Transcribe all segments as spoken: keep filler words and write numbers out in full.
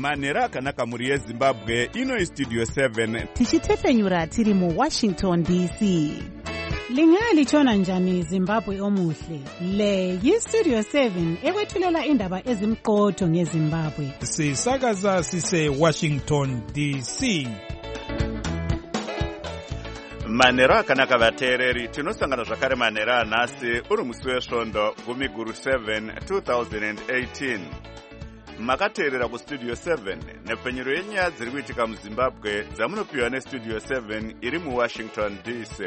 manhero akanaka mhuri yezimbabwe. Ino Studio seven tichitefenyura tiri mu Washington D C. Lingalitshona njani Zimbabwe omuhle? Le yi-Studio seven ekwethulela indaba ezimqotho ngeZimbabwe. Sisakaza sise Washington D C. manhero akanaka vateereri, tinosangana zvakare manhero anhasi uri musi wesvondo gumi guru seven two thousand eighteen. Makateerera kustudio seven nepfenyuro yenyaya dziri kuitika muzimbabwe dzamunopiwa nestudio seven iri muwashington D C.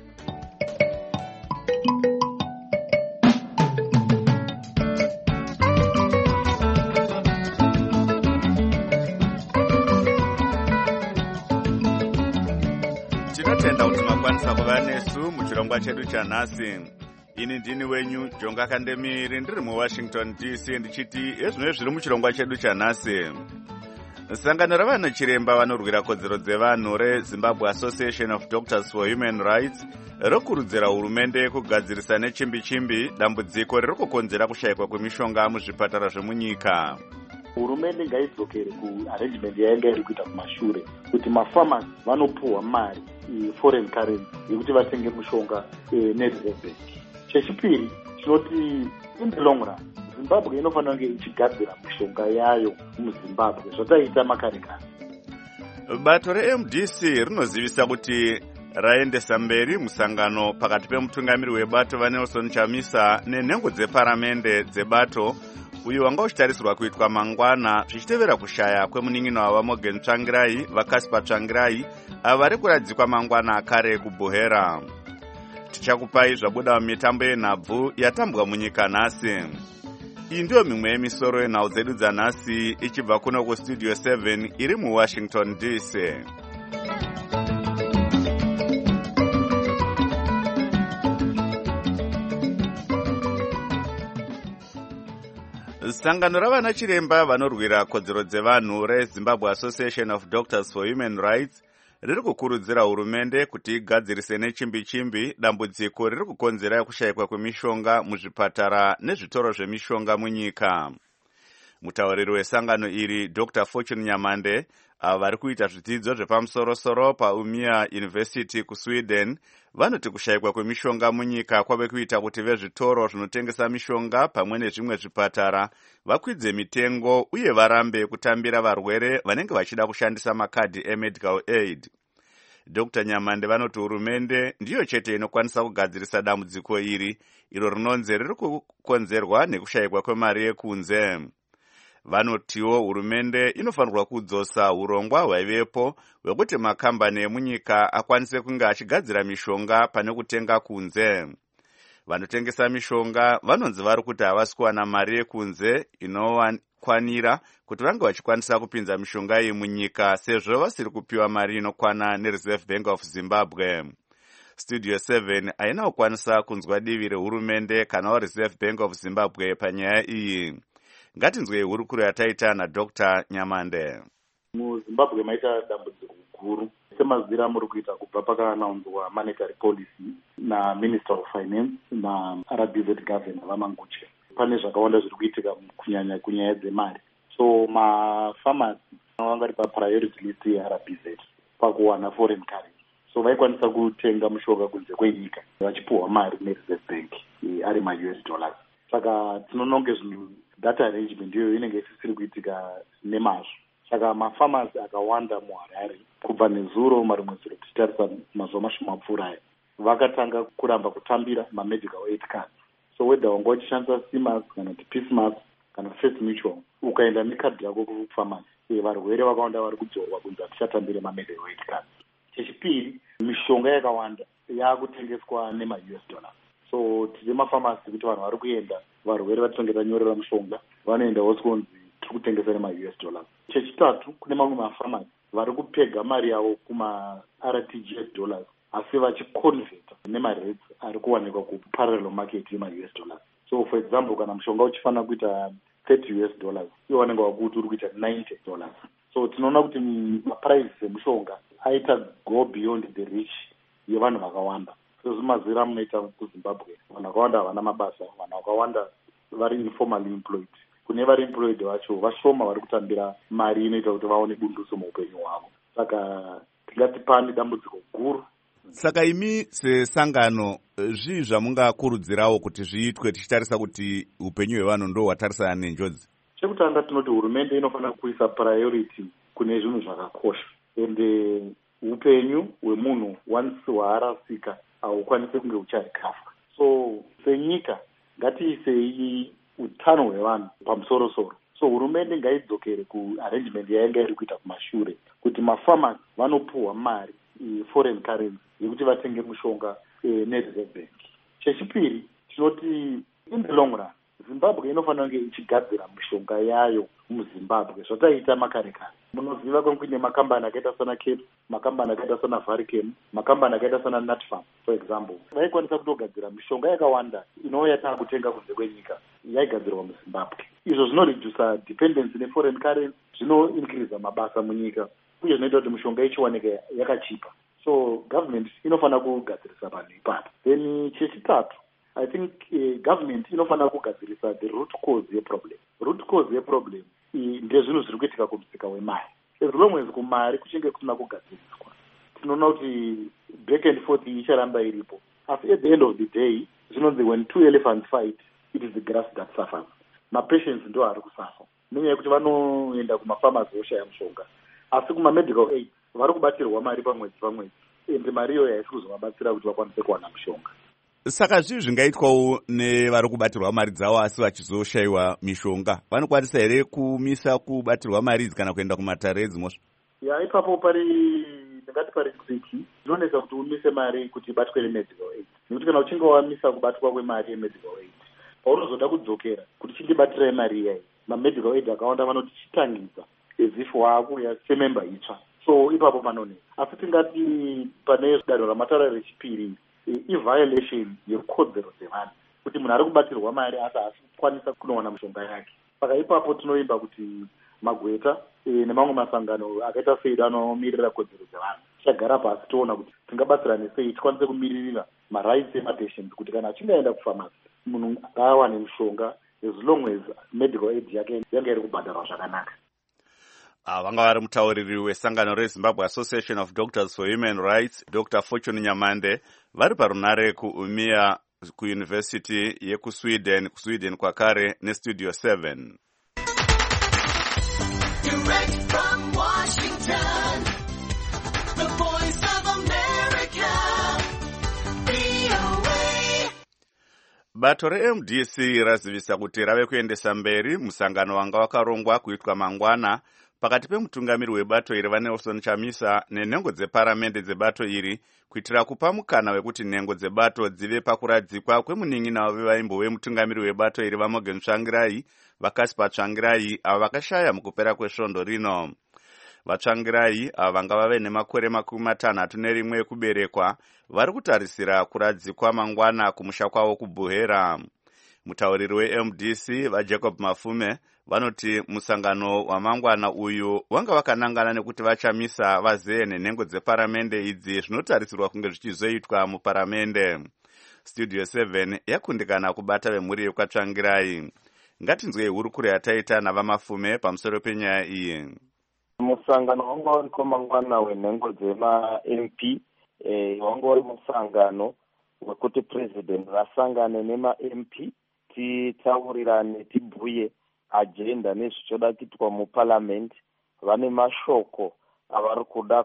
Tinotenda kuti makwanisa kuva nesu muchirongwa chedu chanhasi. Ini ndini wenyu Jonga Kandemiri ndiri muWashington D C ndichiti ezvimwe zviri muchirongwa chedu chanhasi. Sangano ravana chiremba vanorwira kodzero dzevanhu reZimbabwe Association of Doctors for Human Rights rokurudzira hurumende kugadzirisa nechimbi chimbi dambudziko riri kukonzera kushayikwa kwemishonga muzvipatara zvemunyika. Hurumende ngaidzokere kuarrangement yainga iri kuita kumashure kuti mafamasi vanopuhwa mari foreign currency yekuti vatenge mushonga nereserve bank. Chechipiri chinoti in the long run Zimbabwe inofanira kunge ichigadzira mishonga yayo muZimbabwe zvataita makare kare. Bato re-M D C rinozivisa kuti raendesa mberi musangano pakati pemutungamiri webato vaNelson Chamisa nenhengo dzeparamende dzebato uyu wanga uchitarisirwa kuitwa mangwana zvichitevera kushaya kwemunin'ino wavaMorgan Tsvangirai vaCasper Tsvangirai ava vari kuradzikwa mangwana akare kuBuhera. Tichakupai zvabuda mumitambo yenhabvu yatambwa munyika nhasi. Iyi ndiyo mimwe yemisoro yenhau dzedu dzanhasi ichibva kuno kustudio seven iri muWashington D C. Sangano ravana chiremba vanorwira kodzero dzevanhu reZimbabwe Association of Doctors for Human Rights riri kukurudzira hurumende kuti igadzirise nechimbi chimbi dambudziko riri kukonzera kushayikwa kwemishonga muzvipatara nezvitoro zvemishonga munyika. Mutauriri wesangano iri Doctor Fortune Nyamande ava vari kuita zvidzidzo zvepamusoro-soro paUmeå University kuSweden vanoti kushayikwa kwemishonga munyika kwave kuita kuti vezvitoro zvinotengesa mishonga pamwe nezvimwe zvipatara vakwidze mitengo uye varambe kutambira varwere vanenge vachida kushandisa makadhi emedical aid. Doctor Nyamande vanoti hurumende ndiyo chete inokwanisa kugadzirisa dambudziko iri iro rinonzi riri kukonzerwa nekushayikwa kwemari yekunze. Vanotiwo hurumende inofanirwa kudzosa urongwa hwaivepo hwekuti makambani emunyika akwanise kunge achigadzira mishonga pane kutenga kunze. Vanotengesa mishonga vanonzi vari kuti havasi kuwana mari yekunze inokwanira kuti vange vachikwanisa kupinza mishonga iyi munyika sezvo vasiri kupiwa mari inokwana neReserve Bank of Zimbabwe. Studio seven haina kukwanisa kunzwa divi rehurumende kana waReserve Bank of Zimbabwe panyaya iyi. Ngatinzwe hurukuro yataita naDoctor Nyamande. MuZimbabwe maita dambudziko guru semazira muri kuita kubva pakanaunzwa monetary policy na Minister of Finance na R B Z governor vaManguche. Pane zvakawanda zviri kuitika kunyanya kunyaya dzemari. So mafamasi vanga vari papriority list yeR B Z pakuwana foreign currency. So vaikwanisa kutenga mushonga kunze kwenyika vachipuhwa mari neReserve Bank ari ma-U S dollars. Saka tinononge zvinhu data arrangement iyoyo inenge isisiri kuitika nemazvo. Saka mafamasi akawanda muHarare kubva nezuro marimwe zuro tichitarisa mazuva mashoma aya vakatanga kuramba kutambira mamedical aid cards. So whether wanga uchishandisa CMAS kana kuti PISMAS kana First Mutual ukaenda nekadhi yako kufamasi varwere vakawanda vari kudzorwa kunzi hatichatambire mamedical aid cards. Chechipiri mishonga yakawanda yakutengeswa nema-U S dollars. So tine mafamasi kuti vanhu vari kuenda varwere vatinenge tanyorera mushonga vanoenda wosikonzi tiri kutengesa nema-U S dollars. Chechitatu kune mamwe mafamasi vari kupega mari yavo kuma-R T G S dollars asi vachiconveta nemarates ari kuwanikwa kuparallel market yema-U S dollars. So for example kana mushonga uchifanira kuita thirty U S dollars iwo vanenge vakuti uri kuita ninety dollars. So tinoona kuti maprice emushonga aita go beyond the reach yevanhu vakawanda. Sezvimazira munoita kuZimbabwe vanhu vakawanda havana mabasa, vanhu vakawanda vari informally employed. kune vari employed vacho vashoma vari kutambira mari inoita kuti vaone bunduso muupenyu hwavo. Saka tingati pane dambudziko guru. Saka imi sesangano zvii zvamungakurudzirawo kuti zviitwe tichitarisa kuti upenyu hwevanhu ndo hwatarisana nenjodzi? Chekutanga tinoti hurumende inofanira kuisa priority kune zvinhu zvakakosha, ende upenyu hwemunhu once hwaarasika haukwanisi kunge hucharecover. So senyika ngatiisei utano hwevanhu pamusoro-soro. So hurumende ngaidzokere kuarrangement yainga iri kuita kumashure kuti mafamasi vanopuhwa mari foreign currency yekuti vatenge mushonga nereserve bank. Chechipiri tinoti in the long run Zimbabwe inofanira kunge ichigadzira mishonga yayo muZimbabwe zvataita makare kare. Munoziva kune makambani akaita sana Cape, makambani akaita sana Varichem, makambani akaita sana Natfarm for example. Vaikwanisa kutogadzira mishonga yakawanda inouya taakutenga kunze kwenyika yaigadzirwa muZimbabwe. Izvo zvinoredusa dependency ne foreign currency, zvino increase mabasa munyika uye zvinoita kuti mishonga ichiwaneka yakachipa. So government inofanira kugadzirisa panhu ipapo. Then chechitatu I think uh, government inofanira kugadzirisa the root cause yeproblem. Root cause yeproblem ndezvinhu zviri kuitika kumusika wemari. As long as kumari kuchinge kusina kugadziriswa, tinoona kuti back and forth icharamba iripo. Asi at the end of the day, zvinonzi when two elephants fight, it is the grass that suffers. Mapatients ndo ari kusafa. Nenyaya yekuti vanoenda kumafamasi voshaya mushonga. Asi kuma-medical aid vari kubatirwa mari pamwedzi pamwedzi. Ende mari iyoyo haisi kuzovabatsira kuti vakwanise kuwana mushonga. Saka zvii zvingaitwawo nevari kubatirwa mari dzavo asi vachizoshayiwa mishonga? Vanokwanisa here kumisa kubatirwa mari idzi kana kuenda kumatare edzimosva? Ya, ipapo pari ndingati pari tsiki zvinonesa kuti umise mari kuti ibatwe nemedical aid. Nekuti kana uchinge wamisa kubatwa kwemari yemedical aid, paunozoda kudzokera kuti chindibatirai mari iyayi, mamedical aid akawanda vanoti chitangidza as if waakuya sememba itsva. So ipapo panonesa. Asi tingati pane danho ramatara rechipiri i-violation yekodzero dzevanhu kuti munhu ari kubatirwa mari asi hasikwanisa kunowana mishonga yake. Saka ipapo tinoimba kuti magweta e, nemamwe masangano akaita seedu anomirira kodzero dzevanhu tichagara pasi toona kuti tingabatsirane sei tikwanise kumiririra marights emapatients kuti kana achingaenda kufamasi munhu ngaawane mishonga as long as medical aid yake yanga iri kubhadharwa zvakanaka. Vanga vari mutauriri wesangano reZimbabwe Association of Doctors for Human Rights, Doctor Fortune Nyamande, vari parunare kuUMIA kuUniversity yekusweden kusweden kwakare nestudio seven. Direct from Washington, the voice of America, V O A. Bato re-M D C razivisa kuti rave kuendesa mberi musangano wanga wakarongwa kuitwa mangwana pakati pemutungamiri webato iri vaNelson Chamisa nenhengo dzeparamende dzebato iri kuitira kupa mukana wekuti nhengo dzebato dzive pakuradzikwa kwemunin'ina wevaimbo wemutungamiri webato iri vaMorgan Tsvangirai vaCasper Tsvangirai ava vakashaya mukupera kwesvondo rino. VaTsvangirai ava vanga vave nemakore makumi matanhatu nerimwe ekuberekwa vari kutarisira kuradzikwa mangwana kumusha kwavo kuBuhera. Mutauriri we-M D C vaJacob Mafume vanoti musangano wamangwana uyu wanga wakanangana nekuti vaChamisa vazeye nenhengo dzeparamende idzi zvinotarisirwa kunge zvichizoitwa muparamende. Studio seven yakundikana kubata vemhuri yekwaTsvangirai. Ngatinzwei hurukuro yataita navaMafume pamusoro penyaya iyi. Musangano wanga wariko mangwana wenhengo dzema-M P eh, wanga wari musangano wekuti president vasangane nema-M P titaurirane tibhuye agenda nezvichoda kuitwa muparliament. Vane mashoko avari kuda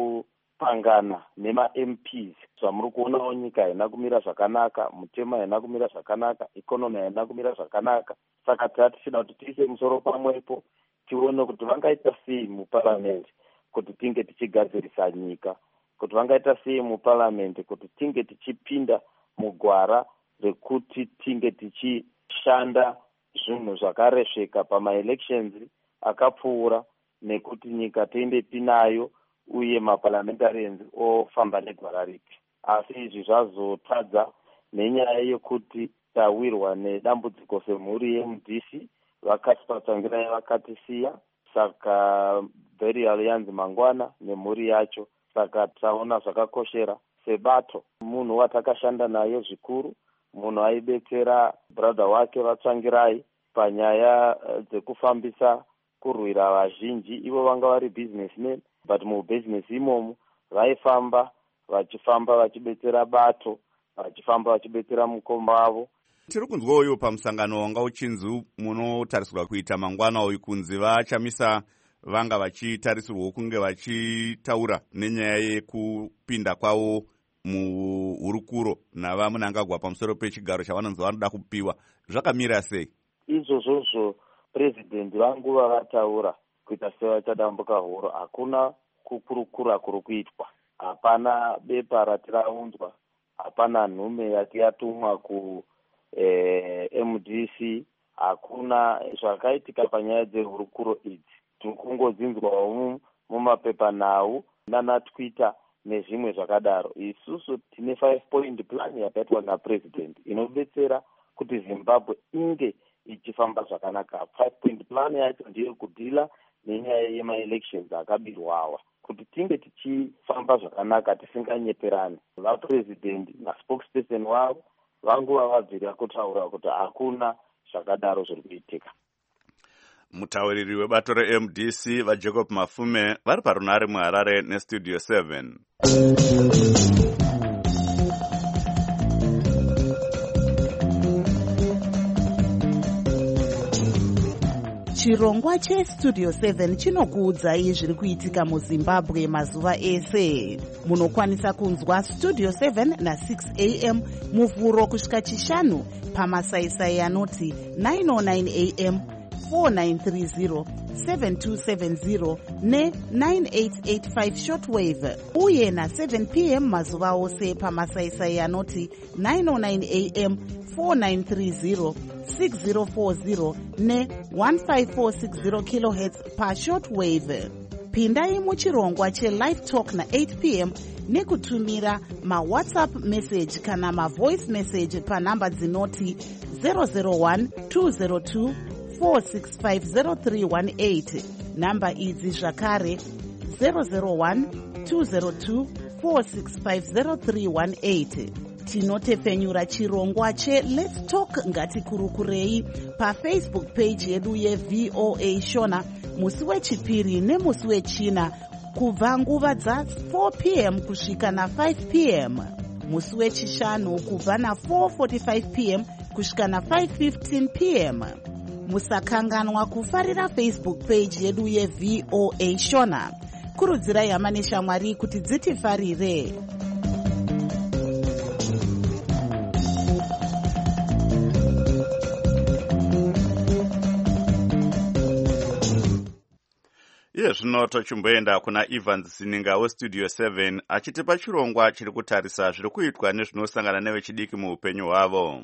kupangana nema-M Ps. Zvamuri kuonawo nyika haina kumira zvakanaka, mutema haina kumira zvakanaka, ikonomi haina kumira zvakanaka. Saka tatichida kuti tiise musoro pamwepo tione kuti vangaita sei muparliament kuti tinge tichigadzirisa nyika, kuti vangaita sei muparliament kuti tinge tichipinda mugwara rekuti tinge tichishanda zvinhu zvakaresveka pama-elections akapfuura nekuti nyika tiende tinayo uye maparliamentarians ofamba negwara ripi. Asi izvi zvazotadza nenyaya yekuti tawirwa nedambudziko semhuri ye-M D C vaCasper Tsvangirai vakatisiya, saka burial yanzi mangwana nemhuri yacho. Saka taona zvakakoshera sebato munhu watakashanda naye zvikuru, munhu aibetsera brother wake vaTsvangirai panyaya dzekufambisa kurwira vazhinji. Ivo vanga vari businessmen, but mubusiness imomo vaifamba vachifamba vachibetsera bato, vachifamba vachibetsera mukoma wavo. Tiri kunzwa uyu pamusangano wanga uchinzi munotarisirwa kuita mangwana uyu kunzi vachamisa vanga vachitarisirwa kunge vachitaura nenyaya yekupinda kwavo muhurukuro navamunangagwa pamusoro pechigaro chavanonzi vanoda kupiwa. Zvakamira sei izvozvozvo? President vanguva vataura kuita sevachadambuka huro. Hakuna kukurukura kuri kuitwa, hapana bepa ratiraunzwa, hapana nhume yati yatumwa ku eh, M D C, hakuna zvakaitika panyaya dzehurukuro idzi. Tikungodzinzwawo mumapepa nhau nana Twitter nezvimwe zvakadaro. Isusu tine five point plan yakaitwa napresident inobetsera kuti Zimbabwe inge ichifamba zvakanaka. Five point plan yacho ndiyo kudhila nenyaya yema-elections akabirwawa, kuti tinge tichifamba zvakanaka tisinganyeperani. Vapresident naspokesperson wavo vanguva vabvira kutaura kuti hakuna zvakadaro zviri kuitika. Mutauriri webato re-M D C vaJacob Mafume vari parunare muHarare nestudio seven. Chirongwa chestudio seven chinokuudzai zviri kuitika muZimbabwe mazuva ese. Munokwanisa kunzwa studio seven na six a m muvhuro kusvika chishanu pamasaisai anoti nine oh nine a m, four nine three zero, seven two seven zero ne nine eight eight five shortwave, uye na seven p m mazuva ose pamasaisai anoti nine oh nine a m, four nine three zero, six zero four zero ne one five four six zero kilohertz pa shortwave. Pindai muchirongwa che-live talk na eight p m nekutumira ma-WhatsApp message kana ma-voice message panhamba dzinoti zero zero one two zero two four six five zero three one eight. Namba idzi zvakare zero zero one two zero two four six five zero three one eight. Tinotefenyura chirongwa che Let's Talk ngatikurukurei paFacebook page yedu yeV O A Shona musi wechipiri nemusi wechina kubva nguva dza four p m kusvika na five p m, musi wechishanu kubva na four forty-five p m kusvika na five fifteen p m. Musakanganwa kufarira Facebook page yedu yeV O A Shona. Kurudzirai hama neshamwari kuti dzitifarire. Iye zvino tochimboenda kuna Evans Sininga westudio seven achitipa chirongwa chiri kutarisa zviri kuitwa nezvinosangana nevechidiki muupenyu hwavo.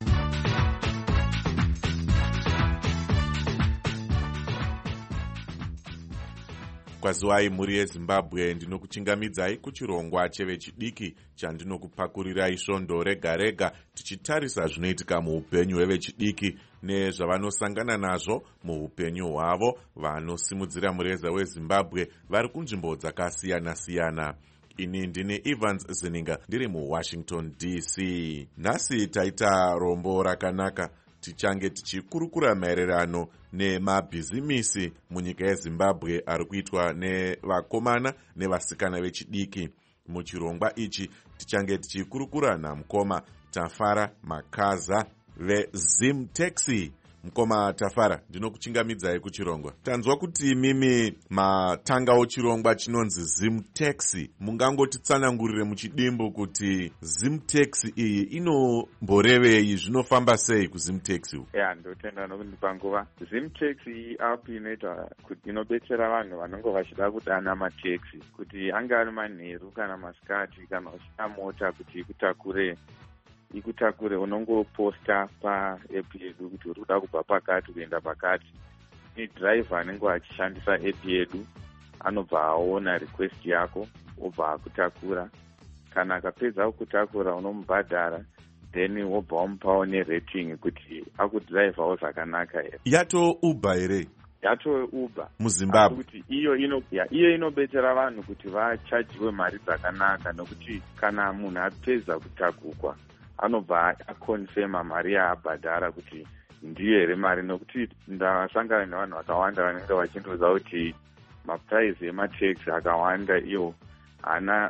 Kwaziwai muri yeZimbabwe, ndinokuchingamidzai kuchirongwa chevechidiki chandinokupakurirai svondo rega rega tichitarisa zvinoitika muupenyu hwevechidiki nezvavanosangana nazvo muupenyu hwavo vanosimudzira mureza weZimbabwe vari kunzvimbo dzakasiyana siyana. Ini ndine Evans Zininga ndiri muWashington D C. Nhasi taita rombo rakanaka, tichange tichikurukura maererano nemabhizimisi munyika yeZimbabwe ari kuitwa nevakomana nevasikana vechidiki. Muchirongwa ichi tichange tichikurukura namukoma Tafara Makaza veZimtaxi. Mukoma Tafara, ndinokuchingamidzai kuchirongwa. Tanzwa kuti mimi matangawo chirongwa chinonzi Zimtaxi. Mungangotitsanangurire muchidimbu kuti Zimtaxi iyi inomborevei, zvinofamba sei kuZimtaxi? Ya, ndotenda nokundipa nguva. Zimtaxi iyi app inoita kuti inobetsera vanhu vanenge vachida kudana mataxi kuti anga ari manheru kana masikati kana usina mota kuti ikutakure ikutakure unongoposta paapp yedu kuti uri kuda kubva pakati kuenda pakati. Ni driver anenge achishandisa app yedu anobva aona request yako obva akutakura. Kana akapedza kukutakura unomubhadhara, then wobva wamupawo nerating kuti akudhiraivhawo zvakanaka here. Yato Uber here? Yato Uber muZimbabwe. Kuti iyo ino ya iyo inobetsera vanhu kuti vachajiwe mari dzakanaka, nokuti kana munhu apedza kutakukwa anobva akonfirma mari yaabhadhara kuti ndiyo here mari, nokuti ndasangana nevanhu vakawanda vanenge vachindoudza kuti mapuraizi emataxi akawanda iwo hana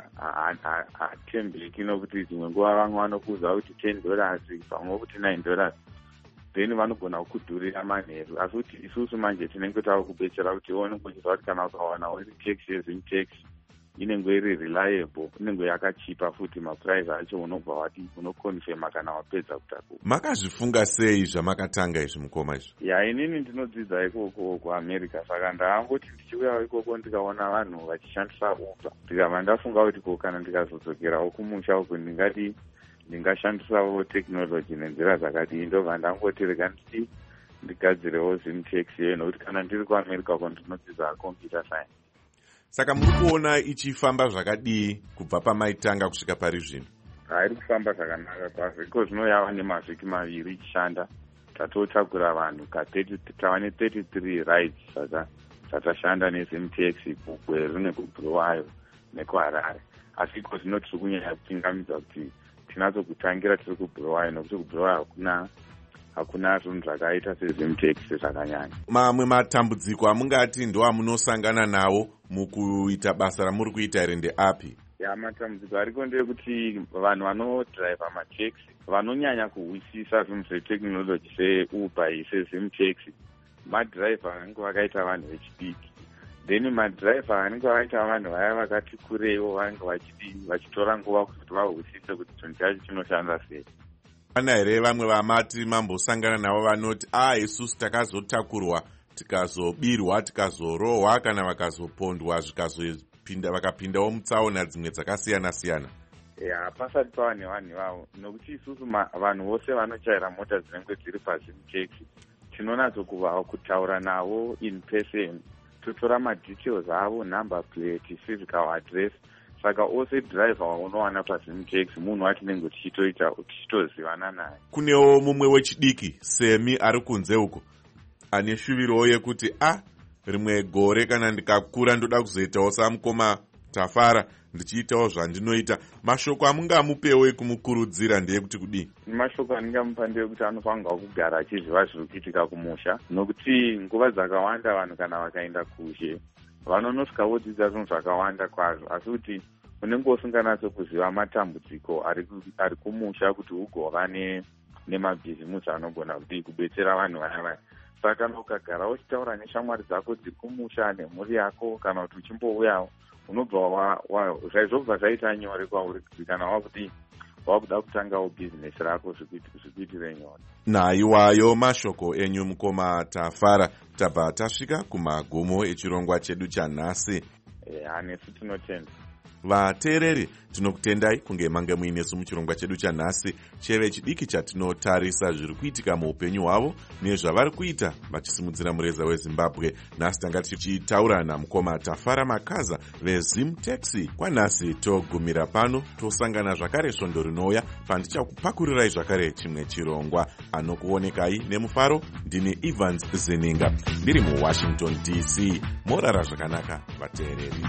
hatembeki, nokuti dzimwe nguva vamwe vanokuudza kuti ten dollars pamwe kuti nine dollars, then vanogona kukudhurira manheru. Asi kuti isusu manje tinenge tava kubetsera kuti onongochiza kuti kana ukawana iri taxi yezim taxi inenge iri reliable, inenge yakachipa futi mapuraizi acho unobva wati unokonfema kana wapedza kutakura. Makazvifunga sei zvamakatanga izvi mukoma izvi? Ya, inini ndinodzidza ikoko kuamerica, saka ndaangoti ndichiuya ikoko ndikaona vanhu vachishandisa uber, ndikabva ndafunga kuti ko kana ndikazodzokerawo kumusha uku ndingati ndingashandisawo technology nenzira dzakadii. Ndobva ndangoti rega nditi ndigadzirewo zim taxi iyo, nokuti kana ndiri kuamerica uko ndinodzidza computer science. Saka muri kuona ichifamba zvakadii kubva pamaitanga kusvika pari zvino? Hairi kufamba zvakanaka kwazvo, iko zvino yava nemavhiki maviri ichishanda. Tatotakura vanhu tava ne thirty-three rides saka tatashanda nezim taxi kuGweru nekuBulawayo nekuHarare. Asi iko zvino tiri kunyanya kupingamidza kuti tinatsokutangira tiri kuBulawayo, nokuti kuBulawayo hakuna hakuna zvinhu zvakaita sezim taxi zvakanyanya. Mamwe matambudziko amungati ndo amunosangana nawo mukuita basa ramuri kuita here ndeapi? Ya, matambudziko ariko ndeyekuti vanhu vanodhiraivha mataxi vanonyanya kuhwisisa zvinhu zvetekinoloji seuber sezim taxi madhiraivha vanenge vakaita vanhu vechidiki, then madhiraivha vanenge vakaita vanhu vaya vakati kureiwo vanenge vachitora nguva kuti vahwisise kuti chinhu chacho chinoshanda sei. Pana here vamwe vamati mambosangana navo vanoti a isusu takazotakurwa tikazobirwa tikazorohwa kana vakazopondwa zvikazopinda vakapindawo mutsaona dzimwe dzakasiyana siyana? Ya, pasati pava nevanhu ivavo, nokuti isusu vanhu vose vanochaira mota dzinenge dziri pazim taxi tinonatsokuva kutaura navo in person, totora madetails avo, number plate, physical address. Saka ose driver waunowana pazim taxi munhu watinenge tichitoita tichitozivana naye. Kunewo mumwe wechidiki Semi ari kunze uko ane shuvirowo yekuti a rimwe gore kana ndikakura ndoda kuzoitawo samukoma Tafara ndichiitawo zvandinoita. Mashoko amungamupewo ekumukurudzira ndeyekuti kudii? Mashoko andingamupa ndeyekuti anofanirwa kugara achiziva zviri kuitika kumusha, nokuti nguva dzakawanda vanhu kana vakaenda kushe vanonosvika vodzidza zvinhu zvakawanda kwazvo, asi kuti unenge usinganatso kuziva matambudziko ari kumusha kuti ugova nemabhizimusi anogona kuti kubetsera vanhu vaya vaya. Saka kana ukagara uchitaura neshamwari dzako dziri kumusha nemhuri yako, kana kuti uchimbouyawo unobva zvaizvobva zvaita nyore kwauri kuti kana wakuti wakuda kutangawo bhizinesi rako zvikuitire nyore. Naiwayo mashoko enyu mukoma Tafara. Tabva tasvika kumagumo echirongwa chedu chanhasi. E, nesu tinotenda. Vateereri tinokutendai kunge mange muinesu muchirongwa chedu chanhasi cheve chidiki chatinotarisa zviri kuitika muupenyu hwavo nezvavari kuita vachisimudzira mureza weZimbabwe. Nhasi tanga tichitaura namukoma Tafara Makaza vezim taxi. Kwanhasi togumira pano, tosangana zvakare svondo rinouya pandichakupakurirai zvakare chimwe chirongwa. Anokuonekai nemufaro ndini Evans Zininga ndiri muWashington D C. Morara zvakanaka vateereri.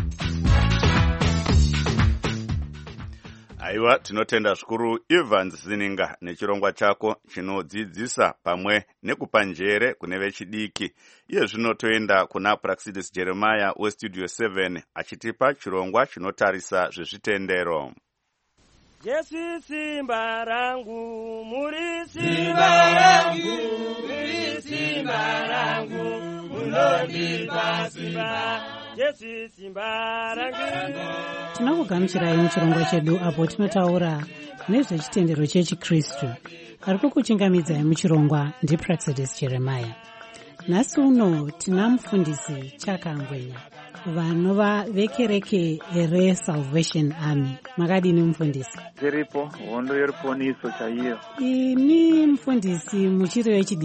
Aiwa, tinotenda zvikuru Evans Zininga nechirongwa chako chinodzidzisa pamwe nekupa njere kune vechidiki. Iye zvino toenda kuna Praxidis Jeremiah weStudio seven achitipa chirongwa chinotarisa zvezvitendero. Jesu simba rangu, muri simba rangu, muri simba rangu, munondipa simba. Jesu simba rangu. Tinokugamuchirai muchirongwa chedu apo tinotaura nezvechitendero chechiKristu. Ari kukuchingamidzai muchirongwa ndiPraxidis Jeremiah. Nhasi uno tina mufundisi Chakangwenya vanova vekereke reSalvation Army. Makadini mufundisi? Dziripo, hondo yeruponiso chaiyo. Ini mufundisi muchiri wechidiki.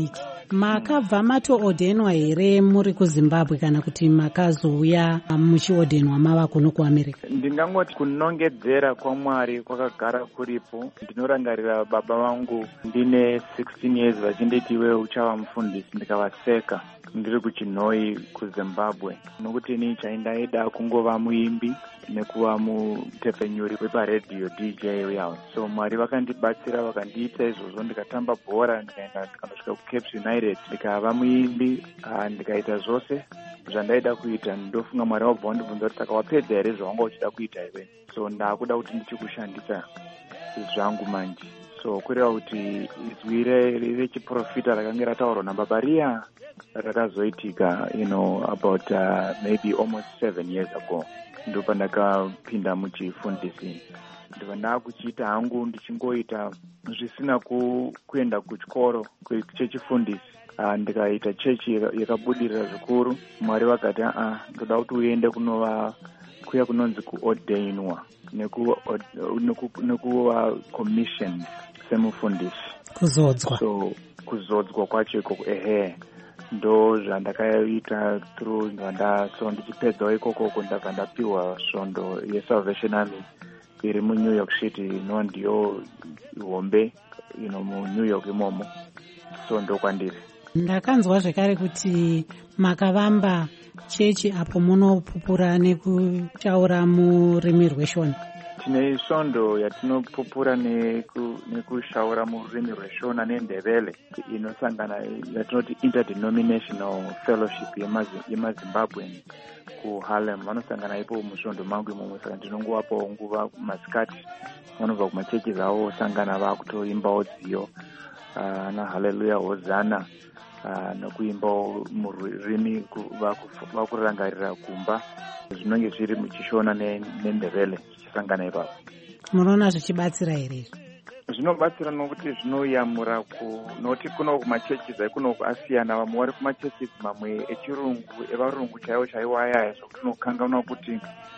makabva matoodenwa here muri kuzimbabwe kana kuti makazouya muchiodhenwa mava kuno kuamerica? Ndingangoti kunongedzera kwaMwari kwakagara kuripo. Ndinorangarira baba vangu ndine sixteen years vachinditi iwe uchava mufundisi, ndikavaseka ndiri kuchinhoi kuZimbabwe nokuti ini chaindaida kungova muimbi nekuva mutepfenyuri weparedhiyo D J uyawo. So Mwari vakandibatsira vakandiita izvozvo, ndikatamba bhora ndikaenda ndikandosvika kuCapes United ndikava muimbi, ndikaita zvose zvandaida kuita. Ndofunga Mwari wabva wandibvunza kuti saka wapedza here zvawanga uchida kuita iwe? So ndakuda kuti ndichikushandisa zvangu manje. So kureva kuti izwi rechiprofita rakanga rataurwa nababa riya rakazoitika you know about uh, maybe almost seven years ago. Ndo pandakapinda muchifundisi. Ndibva ndakuchiita hangu ndichingoita zvisina ku, kuenda kuchikoro chechifundisi. Uh, ndikaita chechi yakabudirira zvikuru. Mwari vakati a ndoda kuti uende kunova kuya kunonzi kuordainwa neku neku neku commission semufundisi, kuzodzwa. So kuzodzwa kwacho ikoko ehe ndo zvandakaita through ndanda. So ndichipedzawo ikoko ndabva ndapiwa svondo yeSalvation Army iri muNew York City, ino ndiyo hombe you know muNew York imomo. So ndo kwandiri. Ndakanzwa zvekare kuti makavamba chechi apo munopupura nekutaura murimi rweShona. Tine svondo yatinopupura nekushaura murimi rweShona neNdebele inosangana yatinoti interdenominational fellowship yemaZimbabwe kuHarlem. Vanosangana ipo musvondo mangu imomo, saka ndinongovapawo nguva masikati vanobva kumachechi zavo sangana vakutoimbawo dziyo na haleluya hozana nokuimbawo murimi vakurangarira kumba zvinonge zviri muchishona neNdebele sangana ipapo. Munoona zvichibatsira here? Zvinobatsira nokuti zvinoyamura ku noti kuno kumachechi kuno asiyana. Vamwe vari kumachechi mamwe echirungu evarungu chaivo chaivo ayaya zvokuti unokanganwa kuti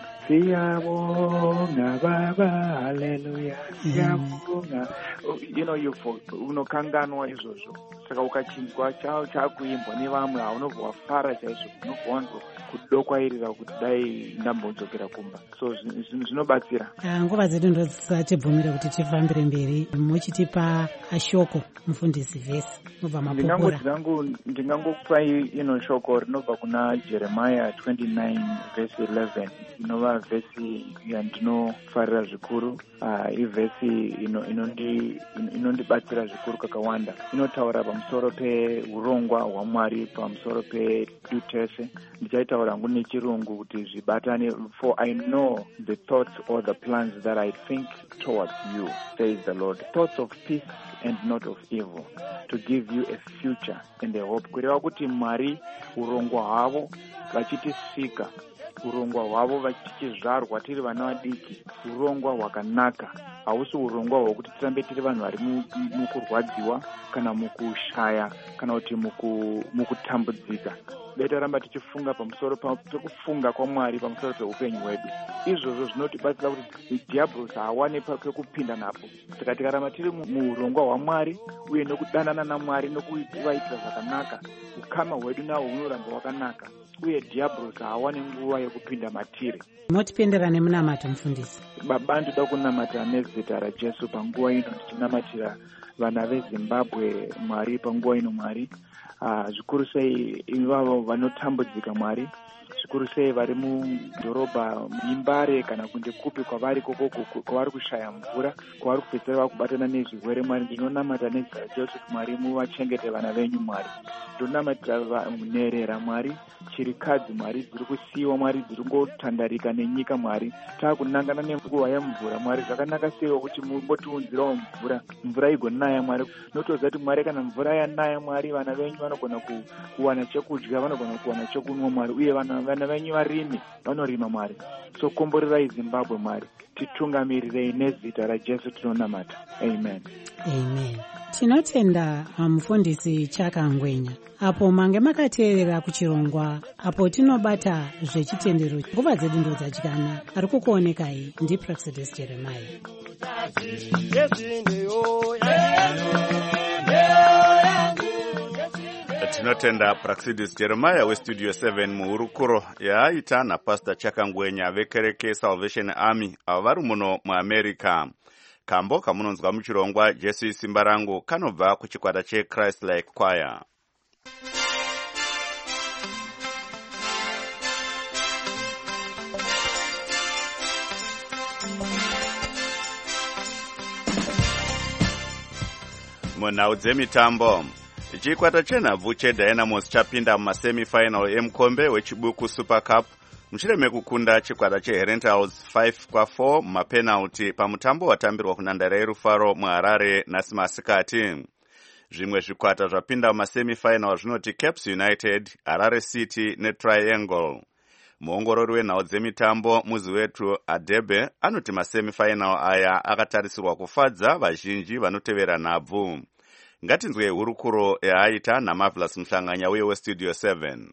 siyabonga baba haleluya siyabonga you know you for unokanganwa izvozvo. Saka ukachinzwa chao chakuimbwa nevamwe haunobva wafara chaizvo, unobva wanzo kudokwairira kuti dai ndambonzokera kumba. So zvinobatsira. Nguva dzedu ndo dzisatibvumira kuti tifambire mberi. Muchitipa ashoko mufundisi vhesi nobva mapupura. Ndingangokupai ino shoko rinobva kuna Jeremiah twenty-nine verse eleven inova vhesi yandinofarira zvikuru. Ivhesi inondibatsira zvikuru kakawanda. Inotaura pamusoro peurongwa hwaMwari, pamusoro pedutese. Ndichaitaura hangu nechirungu kuti zvibatane. For I know the thoughts or the plans that I think towards you, says the Lord, thoughts of peace and not of evil, to give you a future and a hope. Kureva kuti Mwari urongwa hwavo vachitisika, urongwa hwavo vachichizvarwa tiri vana vadiki, urongwa hwakanaka. Hausi urongwa hwokuti tirambe tiri vanhu vari mukurwadziwa kana mukushaya kana kuti mukutambudzika. Beta ramba tichifunga pamusoro pekufunga kwaMwari pamusoro peupenyu hwedu. Izvozvo zvinotibatsira kuti diablos haawane pekupinda napo. Saka tikaramba tiri muurongwa hwaMwari uye nokudanana naMwari nokuvaitira zvakanaka, ukama hwedu nahwo hunoramba hwakanaka uye diablos haawane nguva yekupinda matiri. Motipendera nemunamato mufundisi. Baba, ndoda kunamata nezita raJesu panguva ino, ndichinamatira vana veZimbabwe Mwari panguva ino Mwari. Uh, zvikuru sei ivavo vanotambudzika Mwari, zvikuru sei vari mudhorobha imbare kana kunze kupi kwavari koko kwavari kushaya mvura, kwavari kupedzera vakubatana nezvirwere Mwari. Ndinonamata nezita raJesu kuti Mwari muvachengete vana venyu Mwari. Ndinonamatira nherera Mwari, chirikadzi Mwari dziri kusiyiwa Mwari, dziri ngotandarika nenyika Mwari. Taakunangana nenguva yemvura Mwari, zvakanaka seiwo kuti mumbotiunzirawo mvura, mvura igonaya Mwari. Notoziva kuti Mwari kana mvura yanaya Mwari, vana venyu vanogona kuwana chekudya, vanogona kuwana chekunwa Mwari, uye vana venyu varimi vanorima Mwari. So komborerai Zimbabwe Mwari, titungamirirei nezita raJesu tinonamata. Amen. Amen. Tinotenda mufundisi Chaka Ngwenya apo mange makateerera kuchirongwa apo tinobata zvechitendero. Nguva dzedu ndo dzadyana. Ari kukuonekai ndiPraxedis Jeremiah. Yes, Tinotenda Praxidis Jeremiah westudio seven muhurukuro yaaita naPastor Chakangwenya vekereke Salvation Army avo vari muno muAmerica. Kambo kamunonzwa muchirongwa Jesu Simba Rangu kanobva kuchikwata cheChrist Like Choir. Munhau dzemitambo, chikwata chenhabvu cheDynamos chapinda mumasemifinal emukombe wechibuku Super Cup mushure mekukunda chikwata cheHerentals five kwa four mumapenalty pamutambo watambirwa kunhandare yerufaro muHarare nhasi masikati. Zvimwe zvikwata zvapinda mumasemifinal zvinoti Caps United, Harare City neTriangle. Muongorori wenhau dzemitambo muzi wetu Adebe anoti masemifinal aya akatarisirwa kufadza vazhinji vanotevera nhabvu. Ngatinzwe hurukuro yaaita naMarvelous Mhlanganya uye westudio seven.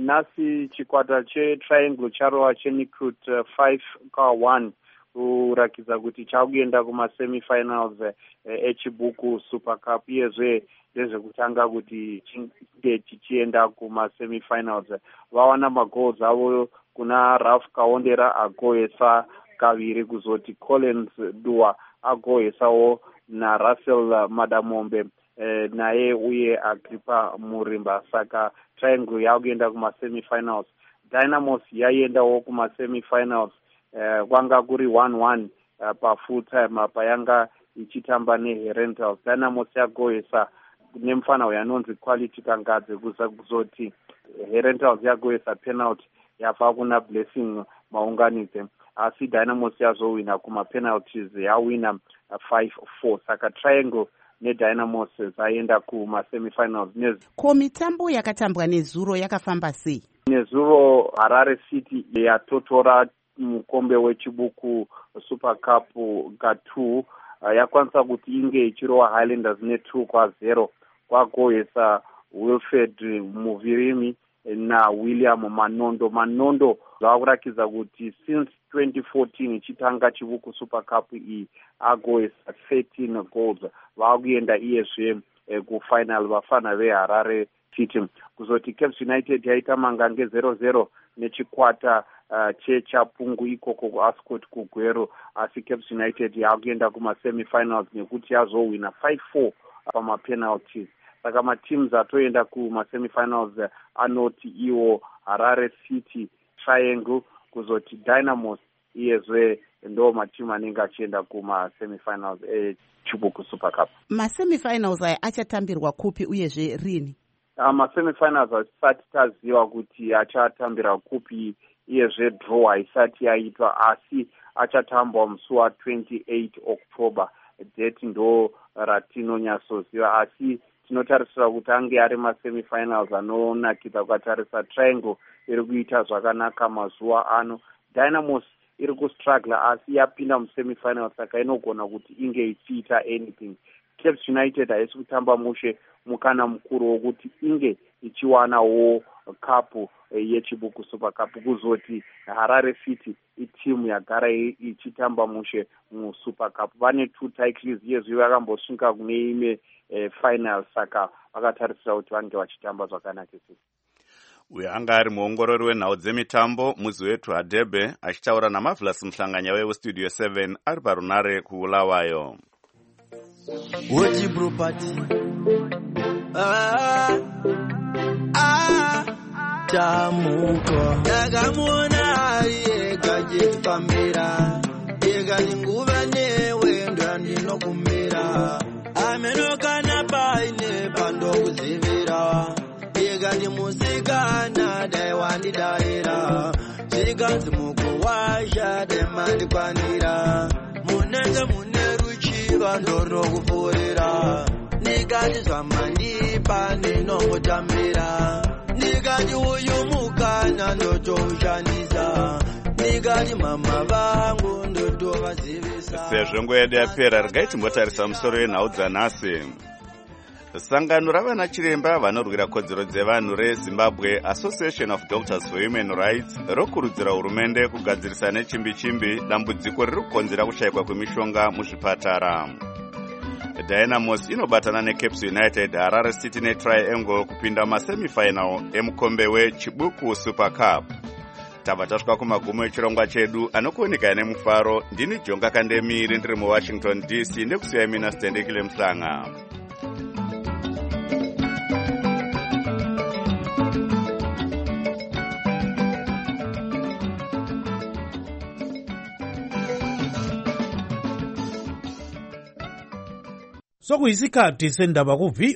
Nhasi chikwata cheTriangle charova cheNicrut five kwa one kurakidza kuti chakuenda kumasemifinals echibuku Super Cup iyezve ndezvekutanga kuti chinge chichienda kumasemifinals. Vawana magoals avo kuna Ralph Kaondera agohesa kaviri, kuzoti Collins Dua agohesawo naRussell Madamombe eh, naye uye Agrippa Murimba. Saka Triangle yakuenda kumasemifinals. Dynamos yaiendawo kumasemifinals eh, kwanga kuri one one uh, pa full time payanga ichitamba neHerentals. Dynamos yagohesa nemufana yanonzi Quality Kangadze kuzoti Herentals yagohesa penalty yafa kuna Blessing Maunganidze, asi Dynamos yazowina kuma penalties yawina uh, five four. Saka Triangle neDynamos zaenda kuma semifinals. Nez ko mitambo yakatambwa nezuro yakafamba sei? Nezuro Harare City yatotora mukombe wechibuku Super Cup ka two, uh, yakwanisa kuti inge ichirova Highlanders ne two kwa zero kwagohesa Wilfred Muvirimi na William Manondo. Manondo zvakurakidza kuti since twenty fourteen ichitanga chibuku Super Cup iyi agohesa thirteen goals. Vakuenda iyezve eh, kufinal vafana veHarare City. Kuzoti Caps United yaita mangange zero zero nechikwata uh, chechapungu ikoko kuAscot kuGwero, asi Caps United yakuenda kumasemifinals nekuti yazowina five four pamapenalties. Saka mateams atoenda kumasemifinals anoti iwo Harare City, Triangle, kuzoti Dynamos iyezve ndo matimu anenge achienda kumasemifinals echibuku Super Cup. Masemifinals aya achatambirwa kupi uyezve rini? Uh, masemifinals asati taziva kuti achatambira kupi, iyezve draw haisati yaitwa, asi achatambwa musi wa twenty-eight October. Date ndo ratinonyatsoziva, asi tinotarisira kuti ange ari masemifinals anonakidza kutarisa. Triangle iri kuita zvakanaka mazuva ano. Dynamos iri kustruggle asi yapinda musemifinals, saka inogona kuti inge ichiita anything. Caps United haisi kutamba mushe mukana mukuru wokuti inge ichiwanawo cup yechibuku Super Cup. Kuzoti Harare City itimu yagara ichitamba mushe muSuper Cup. Vane two titles yezvi vakambosvika kune imwe eh, final, saka vakatarisira kuti vange vachitamba zvakanakisa. Uyo anga ari muongorori wenhau dzemitambo muzi wetu Adebe achitaura naMarvelous Mhlanganya westudio seven ari parunare kuulawayo. Woji property ah ah tamuko dagamuna ye gaje pambira ega ninguva newe ndandino kumira amenoka na paine pando kuzivira ega ni musika na dai wandi daira ziganzi muko washa demandi kwanira munenge muneruchi vandoro kuforera nigati zvamandipa ndinongotambira nigati uyu mukana ndotoushandisa nigati mama vangu ndotovazivisa. Sezvo nguva yedu yapera, regai timbotarisa musoro wenhau dzanhasi. Sangano ravana chiremba vanorwira kodzero dzevanhu reZimbabwe Association of Doctors for Human Rights rokurudzira hurumende kugadzirisa nechimbi chimbi dambudziko riri kukonzera kushayikwa kwemishonga muzvipatara. Dynamos inobatana neCaps United Harare City neTriangle kupinda masemifinal emukombe weChibuku Super Cup. Tava tasvika kumagumo echirongwa chedu anokuoneka nemufaro. Ndini Jonga Kandemiri ndiri muWashington D C nekusiya mina Stendekile Mhlanga. Sokuyisikhathi sendaba ku